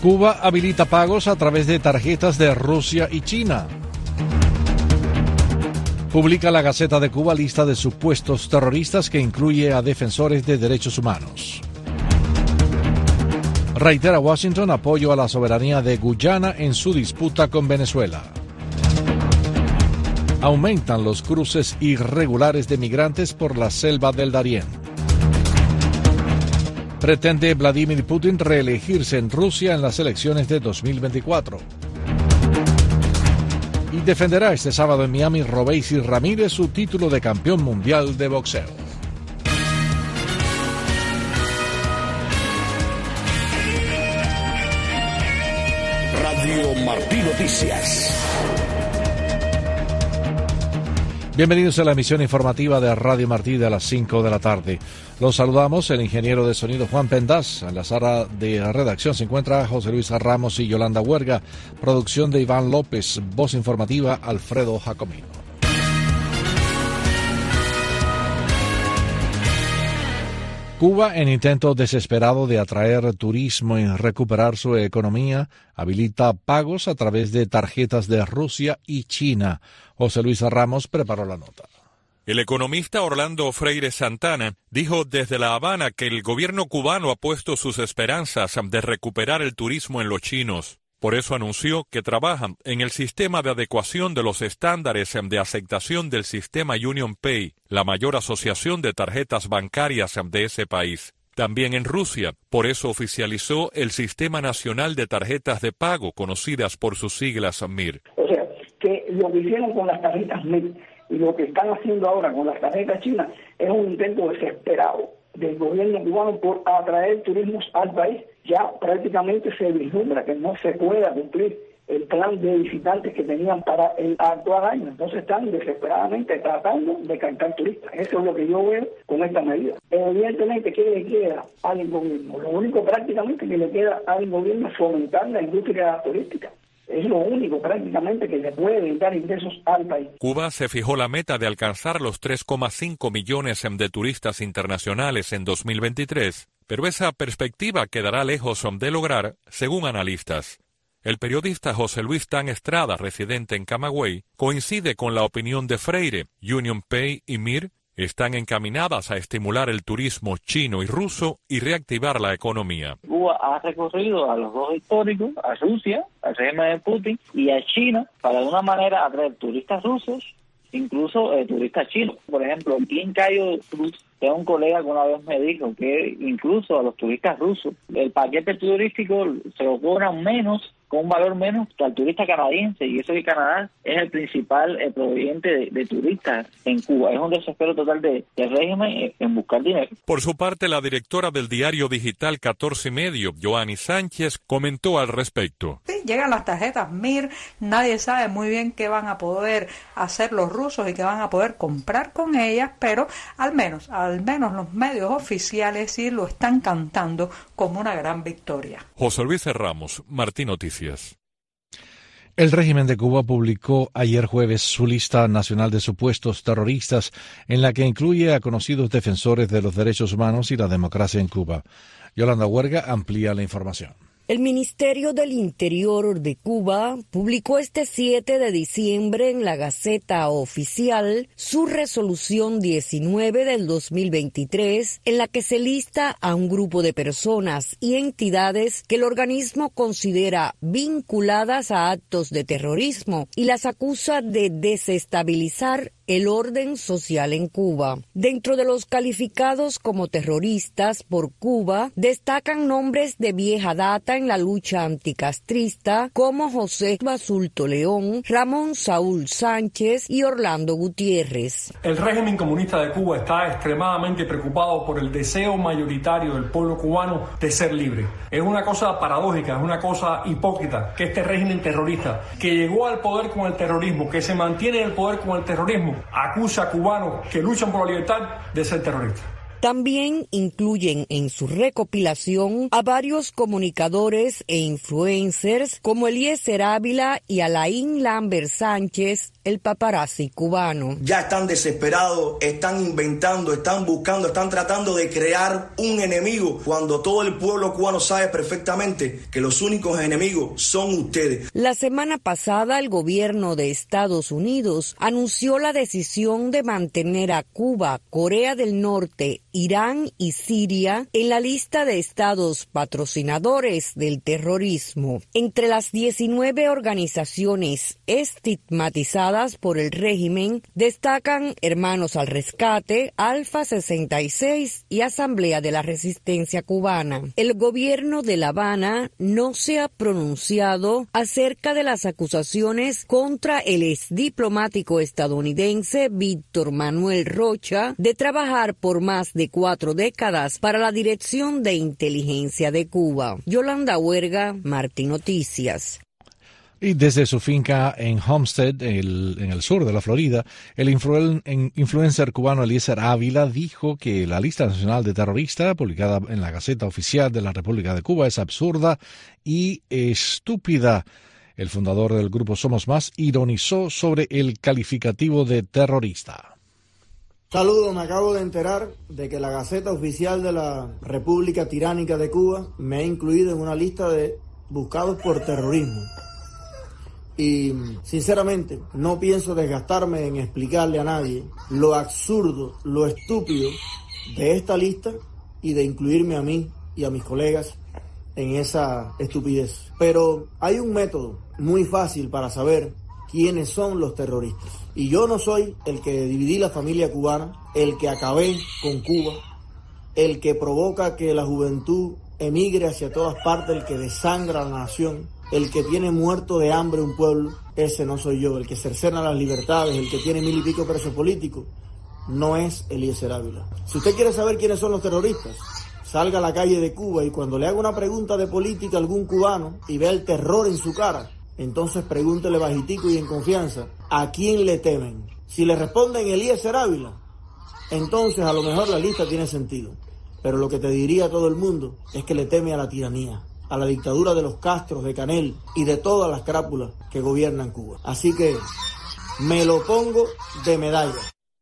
Cuba habilita pagos a través de tarjetas de Rusia y China. Publica la Gaceta de Cuba lista de supuestos terroristas que incluye a defensores de derechos humanos. Reitera Washington apoyo a la soberanía de Guyana en su disputa con Venezuela. Aumentan los cruces irregulares de migrantes por la selva del Darién. Pretende Vladimir Putin reelegirse en Rusia en las elecciones de 2024. Y defenderá este sábado en Miami Robeisy Ramírez su título de campeón mundial de boxeo. Radio Martí Noticias. Bienvenidos a la emisión informativa de Radio Martí de las 5 de la tarde. Los saludamos, el ingeniero de sonido Juan Pendaz. En la sala de redacción se encuentra José Luis Ramos y Yolanda Huerga. Producción de Iván López. Voz informativa Alfredo Jacomino. Cuba, en intento desesperado de atraer turismo y recuperar su economía, habilita pagos a través de tarjetas de Rusia y China. José Luis Ramos preparó la nota. El economista Orlando Freire Santana dijo desde La Habana que el gobierno cubano ha puesto sus esperanzas de recuperar el turismo en los chinos. Por eso anunció que trabajan en el sistema de adecuación de los estándares de aceptación del sistema UnionPay, la mayor asociación de tarjetas bancarias de ese país. También en Rusia, por eso oficializó el Sistema Nacional de Tarjetas de Pago, conocidas por sus siglas MIR. O sea, que lo que hicieron con las tarjetas MIR y lo que están haciendo ahora con las tarjetas chinas es un intento desesperado del gobierno cubano por atraer turismos al país. Ya prácticamente se vislumbra que no se pueda cumplir el plan de visitantes que tenían para el actual año. Entonces están desesperadamente tratando de captar turistas. Eso es lo que yo veo con esta medida. Evidentemente, ¿qué le queda al gobierno? Lo único prácticamente que le queda al gobierno es fomentar la industria turística. Es lo único prácticamente que le puede dar ingresos al país. Cuba se fijó la meta de alcanzar los 3,5 millones de turistas internacionales en 2023, pero esa perspectiva quedará lejos de lograr, según analistas. El periodista José Luis Tan Estrada, residente en Camagüey, coincide con la opinión de Freire. UnionPay y MIR están encaminadas a estimular el turismo chino y ruso y reactivar la economía. Cuba ha recurrido a los dos históricos, a Rusia, al régimen de Putin, y a China, para de una manera atraer turistas rusos, incluso turistas chinos. Por ejemplo, aquí en Cayo Cruz, tengo un colega que una vez me dijo que incluso a los turistas rusos, el paquete turístico se lo cobran menos, con un valor menos que al turista canadiense, y eso que Canadá es el principal proveniente de turistas en Cuba. Es un desespero total del régimen en buscar dinero. Por su parte, la directora del diario digital 14 y Medio, Joanny Sánchez, comentó al respecto. Sí, llegan las tarjetas MIR, nadie sabe muy bien qué van a poder hacer los rusos y qué van a poder comprar con ellas, pero al menos los medios oficiales sí lo están cantando como una gran victoria. José Luis Ramos, Martí Noticias. El régimen de Cuba publicó ayer jueves su lista nacional de supuestos terroristas, en la que incluye a conocidos defensores de los derechos humanos y la democracia en Cuba. Yolanda Huerga amplía la información. El Ministerio del Interior de Cuba publicó este 7 de diciembre en la Gaceta Oficial su resolución 19 del 2023, en la que se lista a un grupo de personas y entidades que el organismo considera vinculadas a actos de terrorismo y las acusa de desestabilizar el orden social en Cuba. Dentro de los calificados como terroristas por Cuba, destacan nombres de vieja data en la lucha anticastrista como José Basulto León, Ramón Saúl Sánchez y Orlando Gutiérrez. El régimen comunista de Cuba está extremadamente preocupado por el deseo mayoritario del pueblo cubano de ser libre. Es una cosa paradójica, es una cosa hipócrita que este régimen terrorista, que llegó al poder con el terrorismo, que se mantiene en el poder con el terrorismo, acusa a cubanos que luchan por la libertad de ser terroristas. También incluyen en su recopilación a varios comunicadores e influencers como Eliezer Ávila y Alain Lambert Sánchez, el paparazzi cubano. Ya están desesperados, están inventando, están buscando, están tratando de crear un enemigo cuando todo el pueblo cubano sabe perfectamente que los únicos enemigos son ustedes. La semana pasada el gobierno de Estados Unidos anunció la decisión de mantener a Cuba, Corea del Norte, Irán y Siria en la lista de estados patrocinadores del terrorismo. Entre las 19 organizaciones estigmatizadas por el régimen destacan Hermanos al Rescate, Alfa 66 y Asamblea de la Resistencia Cubana. El gobierno de La Habana no se ha pronunciado acerca de las acusaciones contra el exdiplomático estadounidense Víctor Manuel Rocha de trabajar por más de 4 décadas para la Dirección de Inteligencia de Cuba. Yolanda Huerga, Martí Noticias. Y desde su finca en Homestead, en el sur de la Florida, el influencer cubano Eliezer Ávila dijo que la lista nacional de terroristas publicada en la Gaceta Oficial de la República de Cuba es absurda y estúpida. El fundador del grupo Somos Más ironizó sobre el calificativo de terrorista. Saludos, me acabo de enterar de que la Gaceta Oficial de la República Tiránica de Cuba me ha incluido en una lista de buscados por terrorismo. Y sinceramente no pienso desgastarme en explicarle a nadie lo absurdo, lo estúpido de esta lista y de incluirme a mí y a mis colegas en esa estupidez. Pero hay un método muy fácil para saber quiénes son los terroristas. Y yo no soy el que dividí la familia cubana, el que acabé con Cuba, el que provoca que la juventud emigre hacia todas partes, el que desangra a la nación, el que tiene muerto de hambre un pueblo. Ese no soy yo. El que cercena las libertades, el que tiene 1000 y pico presos políticos, no es Eliezer Ávila. Si usted quiere saber quiénes son los terroristas, salga a la calle de Cuba y cuando le haga una pregunta de política a algún cubano y vea el terror en su cara, entonces pregúntele bajitico y en confianza a quién le temen. Si le responden Eliezer Ávila, entonces a lo mejor la lista tiene sentido. Pero lo que te diría a todo el mundo es que le teme a la tiranía, a la dictadura de los Castros, de Canel y de todas las crápulas que gobiernan Cuba. Así que me lo pongo de medalla.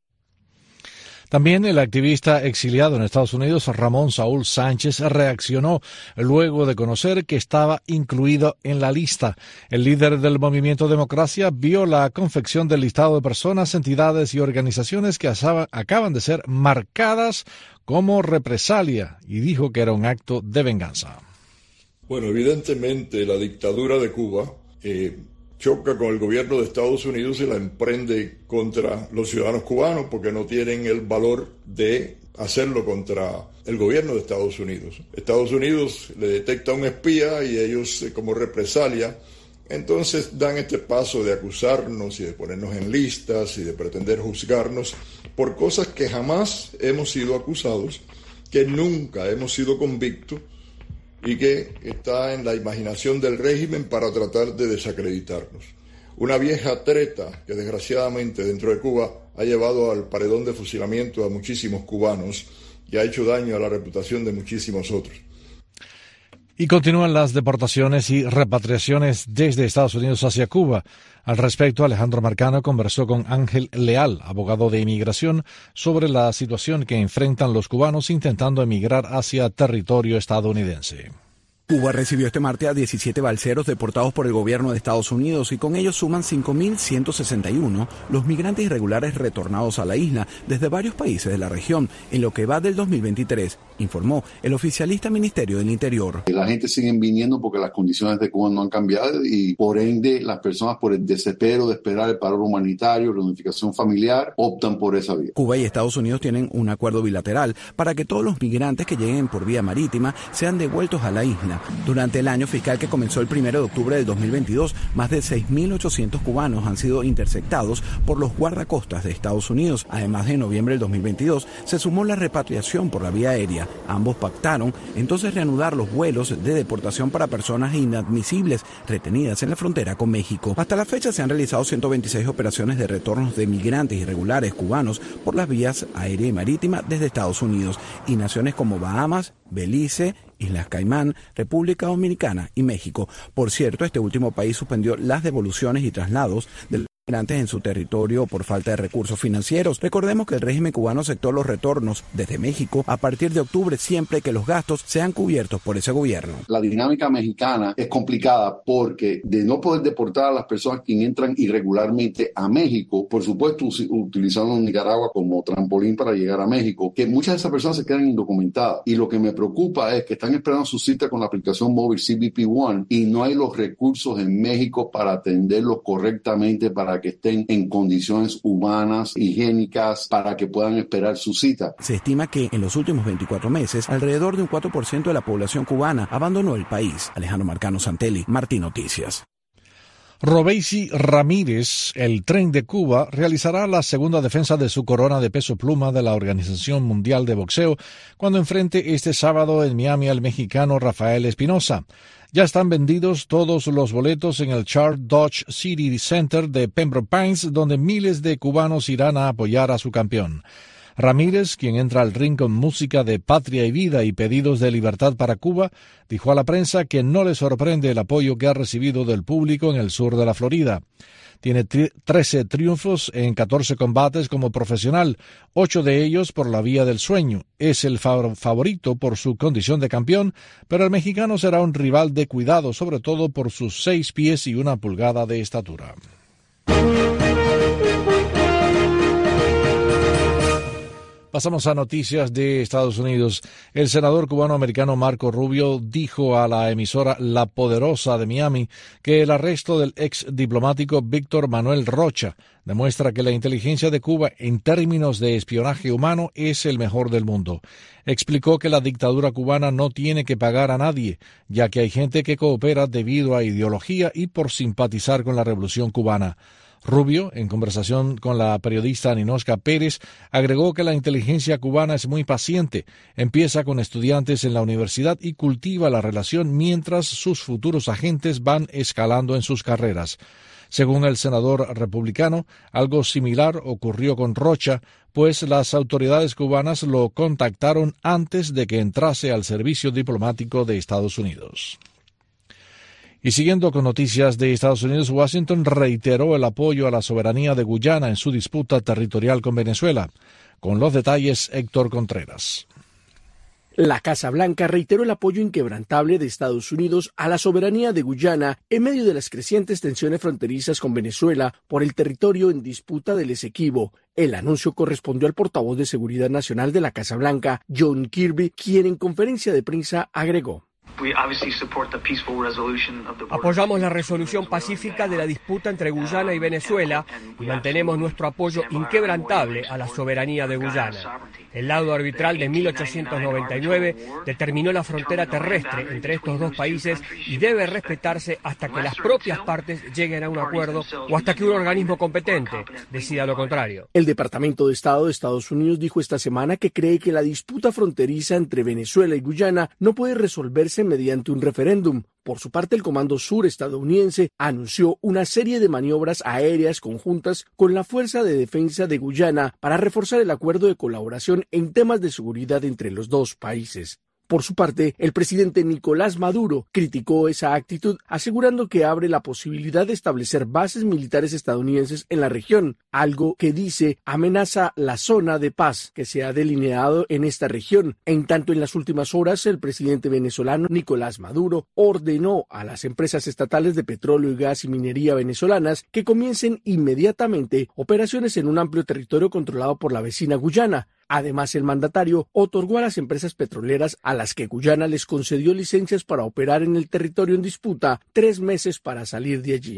También el activista exiliado en Estados Unidos, Ramón Saúl Sánchez, reaccionó luego de conocer que estaba incluido en la lista. El líder del movimiento Democracia vio la confección del listado de personas, entidades y organizaciones que acaban de ser marcadas como represalia y dijo que era un acto de venganza. Bueno, evidentemente la dictadura de Cuba choca con el gobierno de Estados Unidos y la emprende contra los ciudadanos cubanos porque no tienen el valor de hacerlo contra el gobierno de Estados Unidos. Estados Unidos le detecta un espía y ellos, como represalia, entonces dan este paso de acusarnos y de ponernos en listas y de pretender juzgarnos por cosas que jamás hemos sido acusados, que nunca hemos sido convictos, y que está en la imaginación del régimen para tratar de desacreditarnos. Una vieja treta que desgraciadamente dentro de Cuba ha llevado al paredón de fusilamiento a muchísimos cubanos y ha hecho daño a la reputación de muchísimos otros. Y continúan las deportaciones y repatriaciones desde Estados Unidos hacia Cuba. Al respecto, Alejandro Marcano conversó con Ángel Leal, abogado de inmigración, sobre la situación que enfrentan los cubanos intentando emigrar hacia territorio estadounidense. Cuba recibió este martes a 17 balseros deportados por el gobierno de Estados Unidos y con ellos suman 5.161 los migrantes irregulares retornados a la isla desde varios países de la región en lo que va del 2023, informó el oficialista Ministerio del Interior. La gente sigue viniendo porque las condiciones de Cuba no han cambiado y por ende las personas por el desespero de esperar el paro humanitario, reunificación familiar, optan por esa vía. Cuba y Estados Unidos tienen un acuerdo bilateral para que todos los migrantes que lleguen por vía marítima sean devueltos a la isla. Guyana. Durante el año fiscal que comenzó el 1 de octubre del 2022, más de 6.800 cubanos han sido interceptados por los guardacostas de Estados Unidos. Además, en noviembre del 2022 se sumó la repatriación por la vía aérea. Ambos pactaron entonces reanudar los vuelos de deportación para personas inadmisibles retenidas en la frontera con México. Hasta la fecha se han realizado 126 operaciones de retornos de migrantes irregulares cubanos por las vías aérea y marítima desde Estados Unidos y naciones como Bahamas, Belice, Islas Caimán, República Dominicana y México. Por cierto, este último país suspendió las devoluciones y traslados de migrantes en su territorio por falta de recursos financieros. Recordemos que el régimen cubano aceptó los retornos desde México a partir de octubre siempre que los gastos sean cubiertos por ese gobierno. La dinámica mexicana es complicada porque de no poder deportar a las personas que entran irregularmente a México, por supuesto utilizando Nicaragua como trampolín para llegar a México, que muchas de esas personas se quedan indocumentadas. Y lo que me preocupa es que están esperando su cita con la aplicación móvil CBP One y no hay los recursos en México para atenderlos correctamente, para que estén en condiciones humanas, higiénicas, para que puedan esperar su cita. Se estima que en los últimos 24 meses, alrededor de un 4% de la población cubana abandonó el país. Alejandro Marcano Santelli, Martín Noticias. Robeysi Ramírez, el Tren de Cuba, realizará la segunda defensa de su corona de peso pluma de la Organización Mundial de Boxeo cuando enfrente este sábado en Miami al mexicano Rafael Espinosa. Ya están vendidos todos los boletos en el Chart Dodge City Center de Pembroke Pines, donde miles de cubanos irán a apoyar a su campeón. Ramírez, quien entra al ring con música de Patria y Vida y pedidos de libertad para Cuba, dijo a la prensa que no le sorprende el apoyo que ha recibido del público en el sur de la Florida. Tiene 13 triunfos en 14 combates como profesional, 8 de ellos por la vía del sueño. Es el favorito por su condición de campeón, pero el mexicano será un rival de cuidado, sobre todo por sus 6 pies y 1 pulgada de estatura. Pasamos a noticias de Estados Unidos. El senador cubano-americano Marco Rubio dijo a la emisora La Poderosa de Miami que el arresto del ex diplomático Víctor Manuel Rocha demuestra que la inteligencia de Cuba en términos de espionaje humano es el mejor del mundo. Explicó que la dictadura cubana no tiene que pagar a nadie, ya que hay gente que coopera debido a ideología y por simpatizar con la revolución cubana. Rubio, en conversación con la periodista Ninochka Pérez, agregó que la inteligencia cubana es muy paciente, empieza con estudiantes en la universidad y cultiva la relación mientras sus futuros agentes van escalando en sus carreras. Según el senador republicano, algo similar ocurrió con Rocha, pues las autoridades cubanas lo contactaron antes de que entrase al servicio diplomático de Estados Unidos. Y siguiendo con noticias de Estados Unidos, Washington reiteró el apoyo a la soberanía de Guyana en su disputa territorial con Venezuela. Con los detalles, Héctor Contreras. La Casa Blanca reiteró el apoyo inquebrantable de Estados Unidos a la soberanía de Guyana en medio de las crecientes tensiones fronterizas con Venezuela por el territorio en disputa del Esequibo. El anuncio correspondió al portavoz de Seguridad Nacional de la Casa Blanca, John Kirby, quien en conferencia de prensa agregó: Apoyamos la resolución pacífica de la disputa entre Guyana y Venezuela y mantenemos nuestro apoyo inquebrantable a la soberanía de Guyana. El laudo arbitral de 1899 determinó la frontera terrestre entre estos dos países y debe respetarse hasta que las propias partes lleguen a un acuerdo o hasta que un organismo competente decida lo contrario. El Departamento de Estado de Estados Unidos dijo esta semana que cree que la disputa fronteriza entre Venezuela y Guyana no puede resolverse mediante un referéndum. Por su parte, el Comando Sur estadounidense anunció una serie de maniobras aéreas conjuntas con la Fuerza de Defensa de Guyana para reforzar el acuerdo de colaboración en temas de seguridad entre los dos países. Por su parte, el presidente Nicolás Maduro criticó esa actitud, asegurando que abre la posibilidad de establecer bases militares estadounidenses en la región, algo que dice amenaza la zona de paz que se ha delineado en esta región. En tanto, en las últimas horas, el presidente venezolano Nicolás Maduro ordenó a las empresas estatales de petróleo y gas y minería venezolanas que comiencen inmediatamente operaciones en un amplio territorio controlado por la vecina Guyana. Además, el mandatario otorgó a las empresas petroleras a las que Guyana les concedió licencias para operar en el territorio en disputa 3 meses para salir de allí.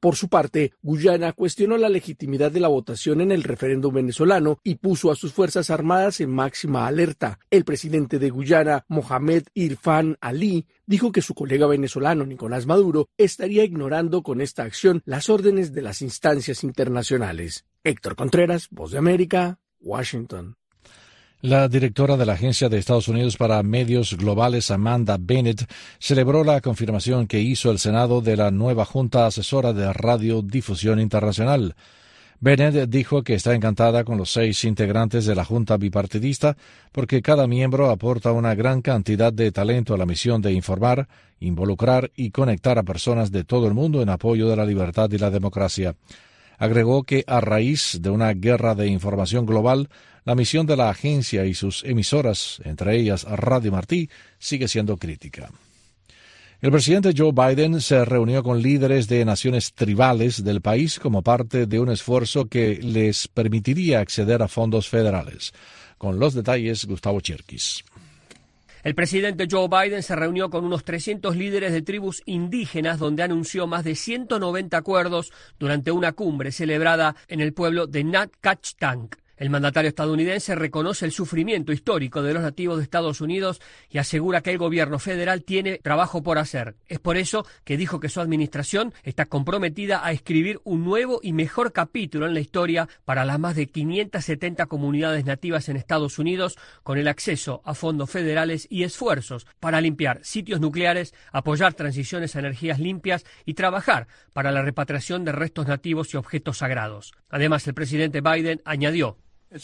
Por su parte, Guyana cuestionó la legitimidad de la votación en el referéndum venezolano y puso a sus Fuerzas Armadas en máxima alerta. El presidente de Guyana, Mohamed Irfan Ali, dijo que su colega venezolano, Nicolás Maduro, estaría ignorando con esta acción las órdenes de las instancias internacionales. Héctor Contreras, Voz de América, Washington. La directora de la Agencia de Estados Unidos para Medios Globales, Amanda Bennett, celebró la confirmación que hizo el Senado de la nueva Junta Asesora de Radiodifusión Internacional. Bennett dijo que está encantada con los 6 integrantes de la Junta bipartidista porque cada miembro aporta una gran cantidad de talento a la misión de informar, involucrar y conectar a personas de todo el mundo en apoyo de la libertad y la democracia. Agregó que a raíz de una guerra de información global, la misión de la agencia y sus emisoras, entre ellas Radio Martí, sigue siendo crítica. El presidente Joe Biden se reunió con líderes de naciones tribales del país como parte de un esfuerzo que les permitiría acceder a fondos federales. Con los detalles, Gustavo Cherkis. El presidente Joe Biden se reunió con unos 300 líderes de tribus indígenas donde anunció más de 190 acuerdos durante una cumbre celebrada en el pueblo de Natcatchtank. El mandatario estadounidense reconoce el sufrimiento histórico de los nativos de Estados Unidos y asegura que el gobierno federal tiene trabajo por hacer. Es por eso que dijo que su administración está comprometida a escribir un nuevo y mejor capítulo en la historia para las más de 570 comunidades nativas en Estados Unidos, con el acceso a fondos federales y esfuerzos para limpiar sitios nucleares, apoyar transiciones a energías limpias y trabajar para la repatriación de restos nativos y objetos sagrados. Además, el presidente Biden añadió: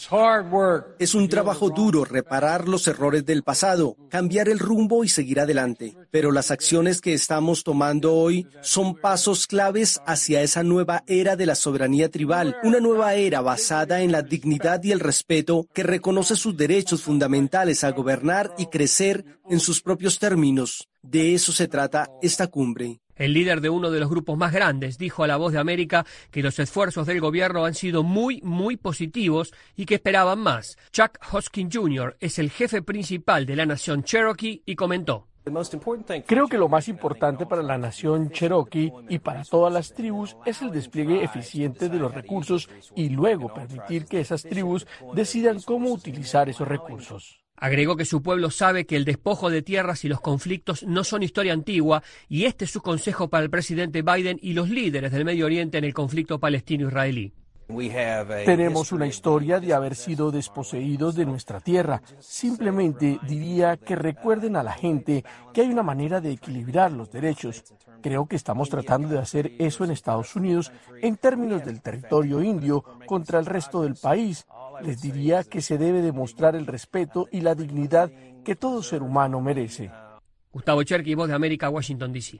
es un trabajo duro reparar los errores del pasado, cambiar el rumbo y seguir adelante. Pero las acciones que estamos tomando hoy son pasos claves hacia esa nueva era de la soberanía tribal, una nueva era basada en la dignidad y el respeto que reconoce sus derechos fundamentales a gobernar y crecer en sus propios términos. De eso se trata esta cumbre. El líder de uno de los grupos más grandes dijo a La Voz de América que los esfuerzos del gobierno han sido muy positivos y que esperaban más. Chuck Hoskin Jr. es el jefe principal de la nación Cherokee y comentó: creo que lo más importante para la nación Cherokee y para todas las tribus es el despliegue eficiente de los recursos y luego permitir que esas tribus decidan cómo utilizar esos recursos. Agregó que su pueblo sabe que el despojo de tierras y los conflictos no son historia antigua y este es su consejo para el presidente Biden y los líderes del Medio Oriente en el conflicto palestino-israelí. Tenemos una historia de haber sido desposeídos de nuestra tierra. Simplemente diría que recuerden a la gente que hay una manera de equilibrar los derechos. Creo que estamos tratando de hacer eso en Estados Unidos en términos del territorio indio contra el resto del país. Les diría que se debe demostrar el respeto y la dignidad que todo ser humano merece. Gustavo Cherkis, Voz de América, Washington, D.C.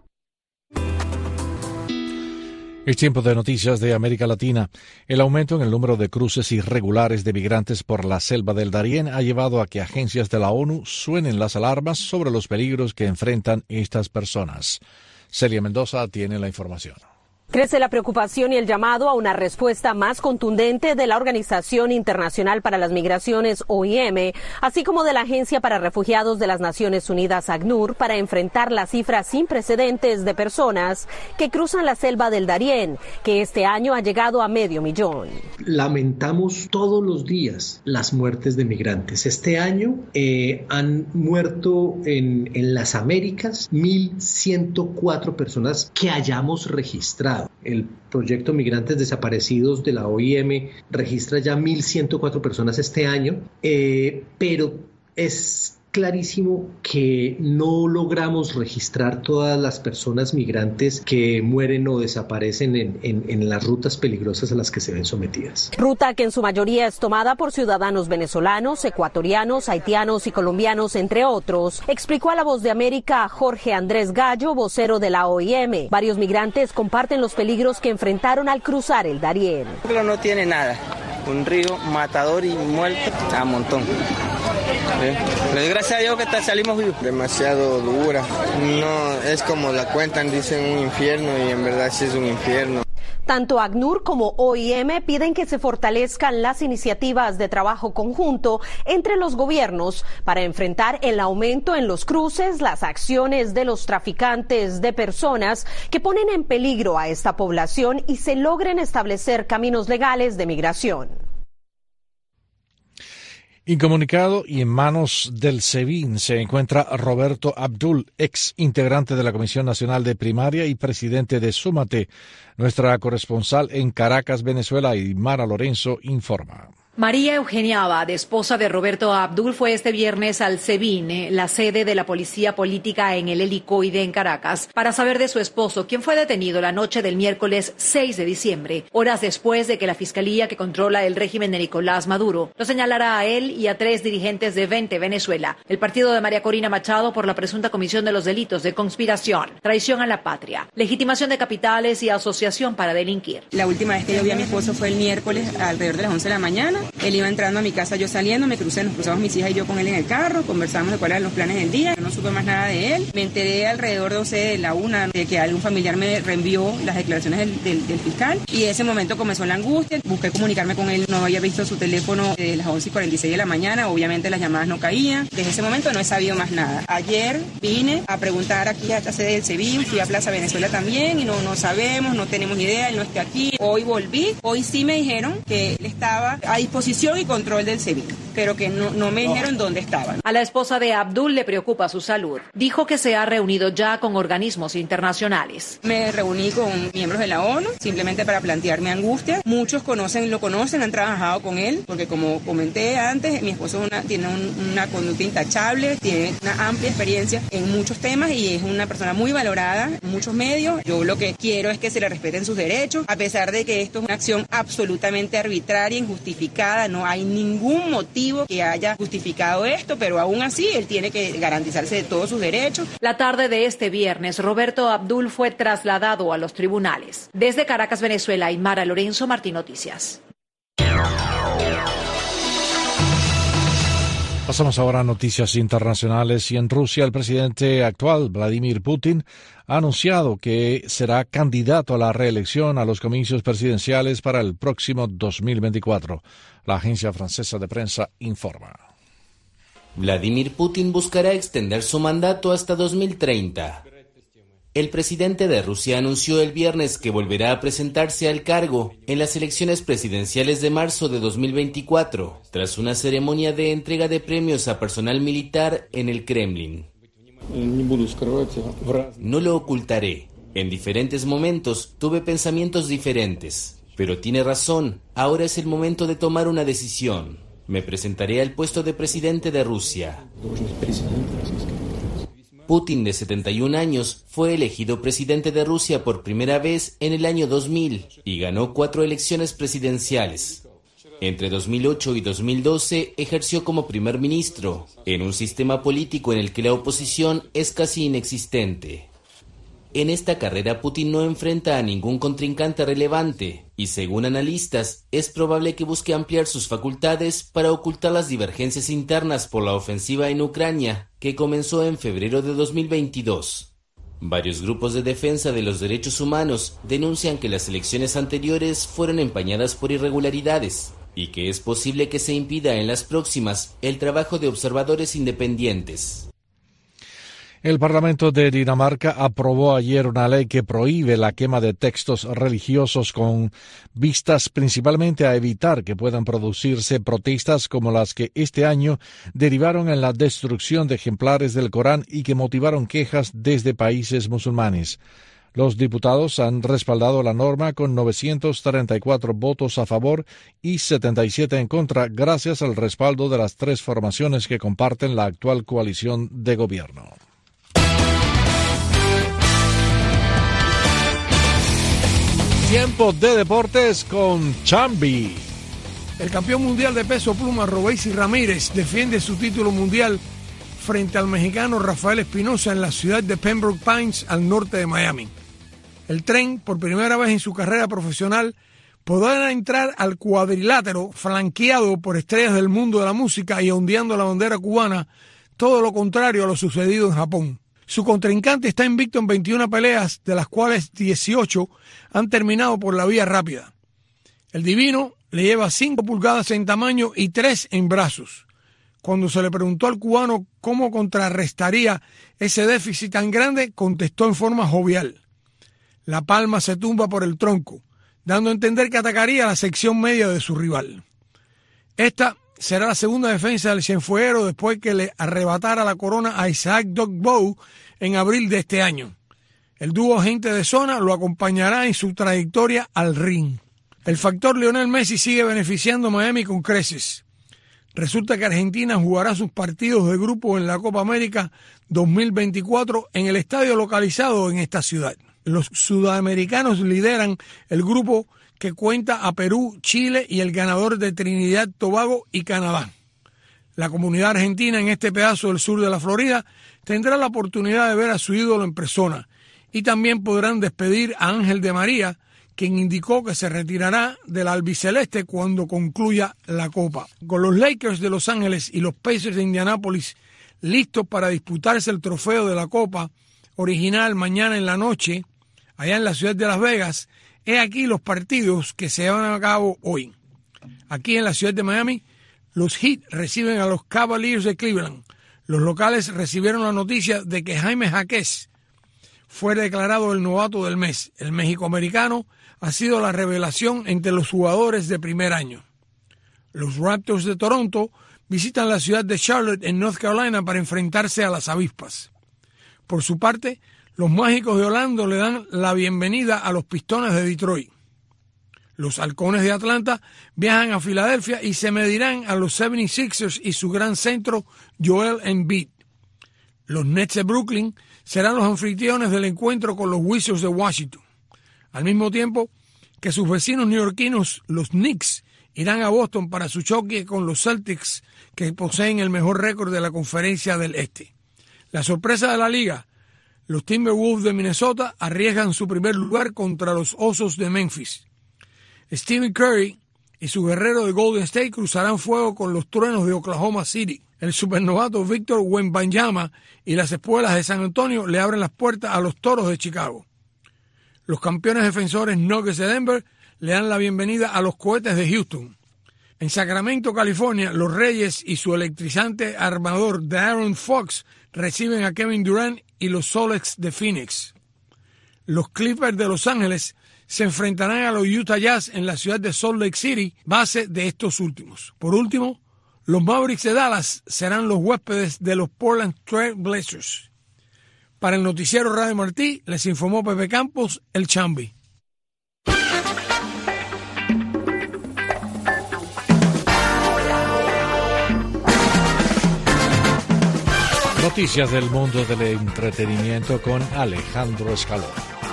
Es tiempo de noticias de América Latina. El aumento en el número de cruces irregulares de migrantes por la selva del Darién ha llevado a que agencias de la ONU suenen las alarmas sobre los peligros que enfrentan estas personas. Celia Mendoza tiene la información. Crece la preocupación y el llamado a una respuesta más contundente de la Organización Internacional para las Migraciones, OIM, así como de la Agencia para Refugiados de las Naciones Unidas, ACNUR, para enfrentar la cifra sin precedentes de personas que cruzan la selva del Darién, que este año ha llegado a 500,000. Lamentamos todos los días las muertes de migrantes. Este año han muerto en las Américas 1.104 personas que hayamos registrado. El proyecto Migrantes Desaparecidos de la OIM registra ya 1.104 personas este año, pero es clarísimo que no logramos registrar todas las personas migrantes que mueren o desaparecen en las rutas peligrosas a las que se ven sometidas. Ruta que en su mayoría es tomada por ciudadanos venezolanos, ecuatorianos, haitianos y colombianos, entre otros, explicó a La Voz de América Jorge Andrés Gallo, vocero de la OIM. Varios migrantes comparten los peligros que enfrentaron al cruzar el Darién. No tiene nada, un río matador y muerto a montón. Pero gracias a Dios que salimos vivos. Demasiado dura, no es como la cuentan, dicen un infierno y en verdad sí es un infierno. Tanto ACNUR como OIM piden que se fortalezcan las iniciativas de trabajo conjunto entre los gobiernos para enfrentar el aumento en los cruces, las acciones de los traficantes de personas que ponen en peligro a esta población y se logren establecer caminos legales de migración. Incomunicado y en manos del SEBIN se encuentra Roberto Abdul, ex integrante de la Comisión Nacional de Primaria y presidente de Súmate. Nuestra corresponsal en Caracas, Venezuela, Aymara Lorenzo, informa. María Eugenia Abad, esposa de Roberto Abdul, fue este viernes al SEBIN, la sede de la policía política en el Helicoide en Caracas, para saber de su esposo, quien fue detenido la noche del miércoles 6 de diciembre, horas después de que la fiscalía que controla el régimen de Nicolás Maduro lo señalara a él y a 3 dirigentes de Vente Venezuela, el partido de María Corina Machado, por la presunta comisión de los delitos de conspiración, traición a la patria, legitimación de capitales y asociación para delinquir. La última vez que yo vi a mi esposo fue el miércoles alrededor de las 11 de la mañana. Él iba entrando a mi casa, yo saliendo, nos cruzamos mis hijas y yo con él en el carro, conversamos de cuáles eran los planes del día, no supe más nada de él. Me enteré alrededor de 12 de la 1 de que algún familiar me reenvió las declaraciones del fiscal y en ese momento comenzó la angustia. Busqué comunicarme con él, no había visto su teléfono desde las 11:46 de la mañana, obviamente las llamadas no caían. Desde ese momento no he sabido más nada. Ayer vine a preguntar aquí a esta sede del SEBIN, fui a Plaza Venezuela también y no sabemos, no tenemos idea, él no está aquí. Hoy volví, hoy sí me dijeron que él estaba a disposición y control del SEBIN, pero que no me dijeron dónde estaban. A la esposa de Abdul le preocupa su salud. Dijo que se ha reunido ya con organismos internacionales. Me reuní con miembros de la ONU, simplemente para plantear mi angustia. Muchos lo conocen, han trabajado con él, porque como comenté antes, mi esposo tiene una conducta intachable, tiene una amplia experiencia en muchos temas y es una persona muy valorada en muchos medios. Yo lo que quiero es que se le respeten sus derechos, a pesar de que esto es una acción absolutamente arbitraria, injustificada, no hay ningún motivo que haya justificado esto, pero aún así él tiene que garantizarse de todos sus derechos. La tarde de este viernes, Roberto Abdul fue trasladado a los tribunales. Desde Caracas, Venezuela, Aymara Lorenzo, Martín Noticias. Pasamos ahora a noticias internacionales y en Rusia el presidente actual, Vladimir Putin, ha anunciado que será candidato a la reelección a los comicios presidenciales para el próximo 2024. La agencia francesa de prensa informa. Vladimir Putin buscará extender su mandato hasta 2030. El presidente de Rusia anunció el viernes que volverá a presentarse al cargo en las elecciones presidenciales de marzo de 2024, tras una ceremonia de entrega de premios a personal militar en el Kremlin. No lo ocultaré. En diferentes momentos tuve pensamientos diferentes. Pero tiene razón, ahora es el momento de tomar una decisión. Me presentaré al puesto de presidente de Rusia. Putin, de 71 años, fue elegido presidente de Rusia por primera vez en el año 2000 y ganó 4 elecciones presidenciales. Entre 2008 y 2012 ejerció como primer ministro, en un sistema político en el que la oposición es casi inexistente. En esta carrera Putin no enfrenta a ningún contrincante relevante y, según analistas, es probable que busque ampliar sus facultades para ocultar las divergencias internas por la ofensiva en Ucrania, que comenzó en febrero de 2022. Varios grupos de defensa de los derechos humanos denuncian que las elecciones anteriores fueron empañadas por irregularidades y que es posible que se impida en las próximas el trabajo de observadores independientes. El Parlamento de Dinamarca aprobó ayer una ley que prohíbe la quema de textos religiosos con vistas principalmente a evitar que puedan producirse protestas como las que este año derivaron en la destrucción de ejemplares del Corán y que motivaron quejas desde países musulmanes. Los diputados han respaldado la norma con 934 votos a favor y 77 en contra, gracias al respaldo de las 3 formaciones que comparten la actual coalición de gobierno. Tiempo de deportes con Chambi. El campeón mundial de peso pluma Robeisy Ramírez defiende su título mundial frente al mexicano Rafael Espinosa en la ciudad de Pembroke Pines, al norte de Miami. El Tren, por primera vez en su carrera profesional, podrá entrar al cuadrilátero flanqueado por estrellas del mundo de la música y ondeando la bandera cubana, todo lo contrario a lo sucedido en Japón. Su contrincante está invicto en 21 peleas, de las cuales 18 han terminado por la vía rápida. El divino le lleva 5 pulgadas en tamaño y 3 en brazos. Cuando se le preguntó al cubano cómo contrarrestaría ese déficit tan grande, contestó en forma jovial: la palma se tumba por el tronco, dando a entender que atacaría la sección media de su rival. Esta será la segunda defensa del cienfueguero después que le arrebatara la corona a Isaac Dog Bowe en abril de este año. El dúo agente de zona lo acompañará en su trayectoria al ring. El factor Lionel Messi sigue beneficiando a Miami con creces. Resulta que Argentina jugará sus partidos de grupo en la Copa América 2024 en el estadio localizado en esta ciudad. Los sudamericanos lideran el grupo que cuenta a Perú, Chile y el ganador de Trinidad, Tobago y Canadá. La comunidad argentina en este pedazo del sur de la Florida tendrá la oportunidad de ver a su ídolo en persona y también podrán despedir a Ángel de María, quien indicó que se retirará del albiceleste cuando concluya la Copa. Con los Lakers de Los Ángeles y los Pacers de Indianápolis listos para disputarse el trofeo de la Copa original mañana en la noche, allá en la ciudad de Las Vegas, he aquí los partidos que se llevan a cabo hoy. Aquí en la ciudad de Miami, los Heat reciben a los Cavaliers de Cleveland. Los locales recibieron la noticia de que Jaime Jaquez fue declarado el novato del mes. El mexicoamericano ha sido la revelación entre los jugadores de primer año. Los Raptors de Toronto visitan la ciudad de Charlotte en North Carolina para enfrentarse a las avispas. Por su parte, los Mágicos de Orlando le dan la bienvenida a los Pistones de Detroit. Los Halcones de Atlanta viajan a Filadelfia y se medirán a los 76ers y su gran centro Joel Embiid. Los Nets de Brooklyn serán los anfitriones del encuentro con los Wizards de Washington. Al mismo tiempo que sus vecinos neoyorquinos, los Knicks, irán a Boston para su choque con los Celtics, que poseen el mejor récord de la Conferencia del Este. La sorpresa de la liga: los Timberwolves de Minnesota arriesgan su primer lugar contra los Osos de Memphis. Stephen Curry y su guerrero de Golden State cruzarán fuego con los Truenos de Oklahoma City. El supernovato Víctor Wembanyama y las Espuelas de San Antonio le abren las puertas a los Toros de Chicago. Los campeones defensores Nuggets de Denver le dan la bienvenida a los Cohetes de Houston. En Sacramento, California, los Reyes y su electrizante armador De'Aaron Fox reciben a Kevin Durant y los Solex de Phoenix. Los Clippers de Los Ángeles se enfrentarán a los Utah Jazz en la ciudad de Salt Lake City, base de estos últimos. Por último, los Mavericks de Dallas serán los huéspedes de los Portland Trail Blazers. Para el noticiero Radio Martí, les informó Pepe Campos, el Chambi. Noticias del mundo del entretenimiento con Alejandro Escalón.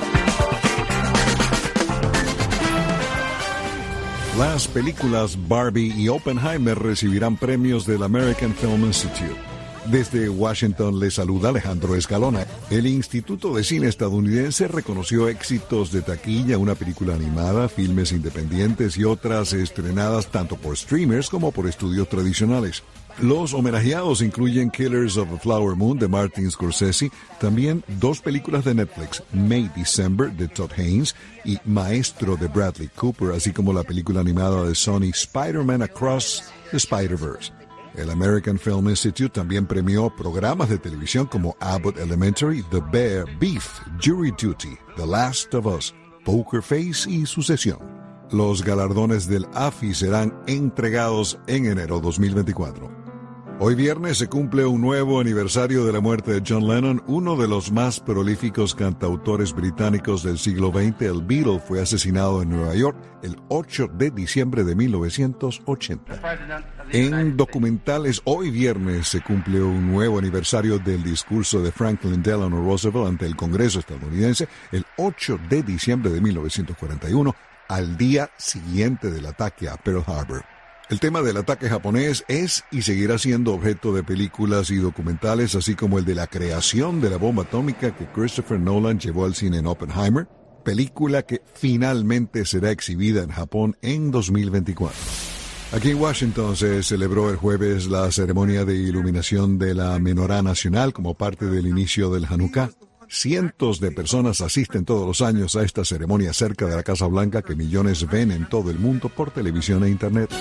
Las películas Barbie y Oppenheimer recibirán premios del American Film Institute. Desde Washington le saluda Alejandro Escalona. El Instituto de Cine estadounidense reconoció éxitos de taquilla, una película animada, filmes independientes y otras estrenadas tanto por streamers como por estudios tradicionales. Los homenajeados incluyen Killers of the Flower Moon de Martin Scorsese, también 2 películas de Netflix, May December de Todd Haynes y Maestro de Bradley Cooper, así como la película animada de Sony Spider-Man Across the Spider-Verse. El American Film Institute también premió programas de televisión como Abbott Elementary, The Bear, Beef, Jury Duty, The Last of Us, Poker Face y Sucesión. Los galardones del AFI serán entregados en enero 2024. Hoy viernes se cumple un nuevo aniversario de la muerte de John Lennon, uno de los más prolíficos cantautores británicos del siglo XX. El Beatle fue asesinado en Nueva York el 8 de diciembre de 1980. En documentales, hoy viernes se cumple un nuevo aniversario del discurso de Franklin Delano Roosevelt ante el Congreso estadounidense el 8 de diciembre de 1941, al día siguiente del ataque a Pearl Harbor. El tema del ataque japonés es y seguirá siendo objeto de películas y documentales, así como el de la creación de la bomba atómica que Christopher Nolan llevó al cine en Oppenheimer, película que finalmente será exhibida en Japón en 2024. Aquí en Washington se celebró el jueves la ceremonia de iluminación de la Menorá Nacional como parte del inicio del Hanukkah. Cientos de personas asisten todos los años a esta ceremonia cerca de la Casa Blanca que millones ven en todo el mundo por televisión e internet.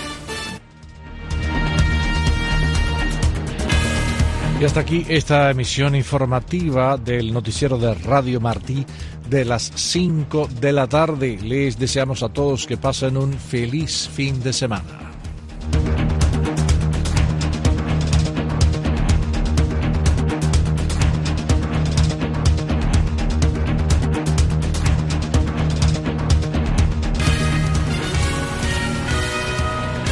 Y hasta aquí esta emisión informativa del noticiero de Radio Martí de las 5 de la tarde. Les deseamos a todos que pasen un feliz fin de semana.